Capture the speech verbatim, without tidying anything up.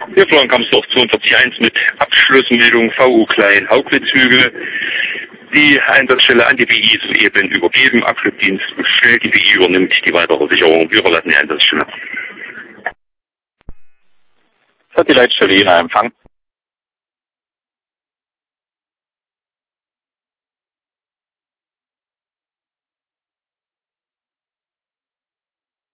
Wir fahren Kampfdorf zweiundvierzig eins mit Abschlussmeldung V U Klein Hauptwitzhügel. Die Einsatzstelle an die B I soeben übergeben. Abschlussdienst bestellt, die B I übernimmt die weitere Sicherung. Wir verlassen die Einsatzstelle. Hat die Leitstelle Jena Empfang.